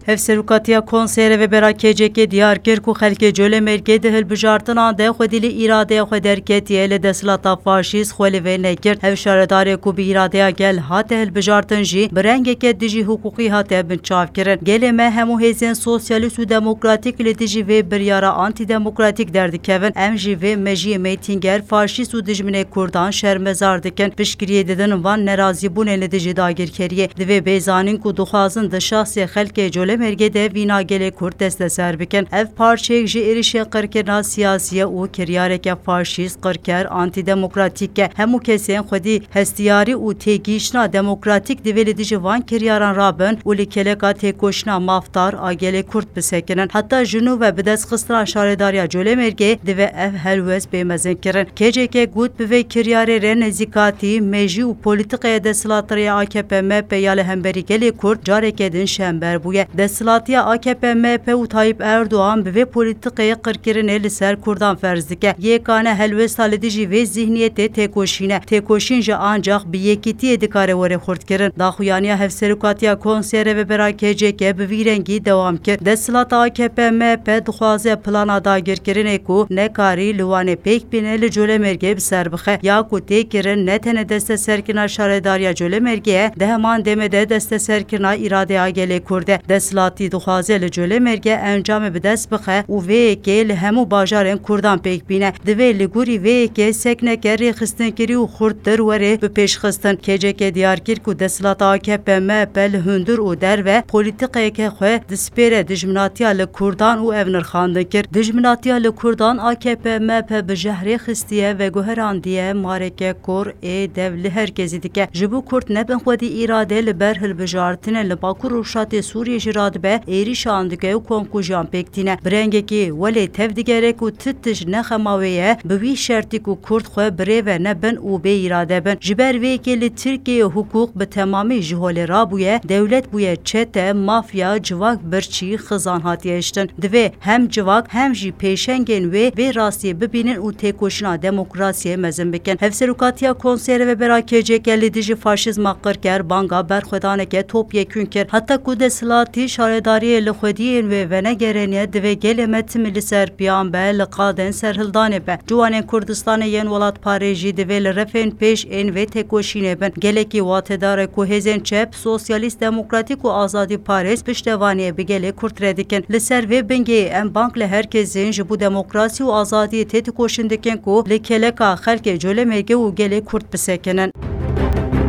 Hevserukatiya Konseyre ve Berakeceke Diyarbakır ku xelkê Colemêrgê di hilbijartina de xwedî li îradeya xwe derketiye li desthilata faşîst xwe li vê nekir. Hev şaredarê ku bi îradeya gel hate hilbijartin jî bi rengeke dijî hukûqî hate binçavkirin. Gelê me hemû hêzên sosyalîst û demokratîk li dijî vê biryara antîdemokratîk derdikevin. Em jî vê mejiyê mîtînger faşîst û dijminê Kurdan şermezar dikin. Piştgiriyê didin van nerazîbûnê li dijî dagirkeriyê. Divê bêzanîn ku dixwazin di şahsê xelkê Colemêrgê de vîna gelê Kurd desteser bikin. Ev parçeyek ji êrişê qirkirina siyasiye û kiryareke faşîst, qirker, antîdemokratîk e. Hemû kesên xwedî hestiyarî û têgîşina demokratîk divê li dijî van kiryaran rabin û li keleka têkoşina mafdar a gelê Kurd bisekinin. Heta ji nû ve bi destxistina şaredariya Colemêrgê divê ev helwest bêmezin kirin. KCK got bi vê kiryarê re nezîkatî, mejî û polîtikaya desthilatiriya AKP-MHP ya li hemberî gelê Kurd careke din şember bûye. Desthilatiya AKP-MHP û Tayyip Erdoğan bi vê polîtikayê qirkirinê li ser Kurdan ferz dike. Yekane helwesta li dijî vê zihniyetê têkoşîne. Têkoşîn ji ancak bi yekîtiyê dikare were xurtkirin. Daxuyaniya Hevserukatiya Konseyre ve Berakeceke bi vî rengî dewam kir. Desthilata AKP-MHP dixwaze plana dagirkirinê ku nekarî li wanê pêk bîne li Colemêrgê bi ser bixe. Ya ku tê kirin ne tenê desteserkirina şaredariya Colemêrgê de heman demê de desteserkirina îradeya gelê Kurd e. Desthilatî dixwaze li Colemêrgê encamê bi dest bixe û vê yekê li hemû bajarên Kurdan pêk bîne. Divê li gûrî vê yekê sekneke rêxistinkerî û xurttir were bi pêşxistin. KCK Diyarbakır ku desthilata AKP-MHP li hundir û derve polîtikayeke xwe dispêre dijminatiya li Kurdan û ev nirxandin kir. Dijminatiya li Kurdan AKP-MHP bi jehrê xistiye ve guherandiye mareke kor ê dev li herkesî dike. Ji bo Kurd nebin xwedî îrade li ber hilbijartinê li Bakur û Şatê Sûriyê jî radibe êrişan dike û konkujiyan pêktîne. Bi rengekî welê tev digerek û titij nexema wê ye bi wî şertî ku Kurd xwe birêve nebin û bê îrade bin. Ji ber vê yekê li Tirkiyeyê hukûk bi temamî ji holê rabûye, dewlet bûye çete, mafya, civak birçî xizan hatiye hiştin. Divê hem civak hem jî pêşengên wê rastiyê bibînin û têkoşîna demokrasiyê mezin bikin. Hevserukatiya Konseyre ve Berakeceke li dijî faşîzma qirker banga berxwedaneke topyekûn kir. Heta ku desthilatî şaredariyê li xwediyên wê venegereniye divê gelê me timî li ser piyan be li qadên serhildanê be. Ciwanên Kurdistanê yên welatparê jî divê li refên pêş ên vê têkoşînê bin. Gelekî watedar e ku hêzên çep, sosyalîst, demokratîk û azadî parêz piştevaniyê bi gelê Kurd re dikin. Li ser vê bingê em bank li herkesên ji bo demokrasî û azadiyê tê têkoşîn dikin ku li keleka xelkê Colemêrgê û gelê Kurd bisekinin.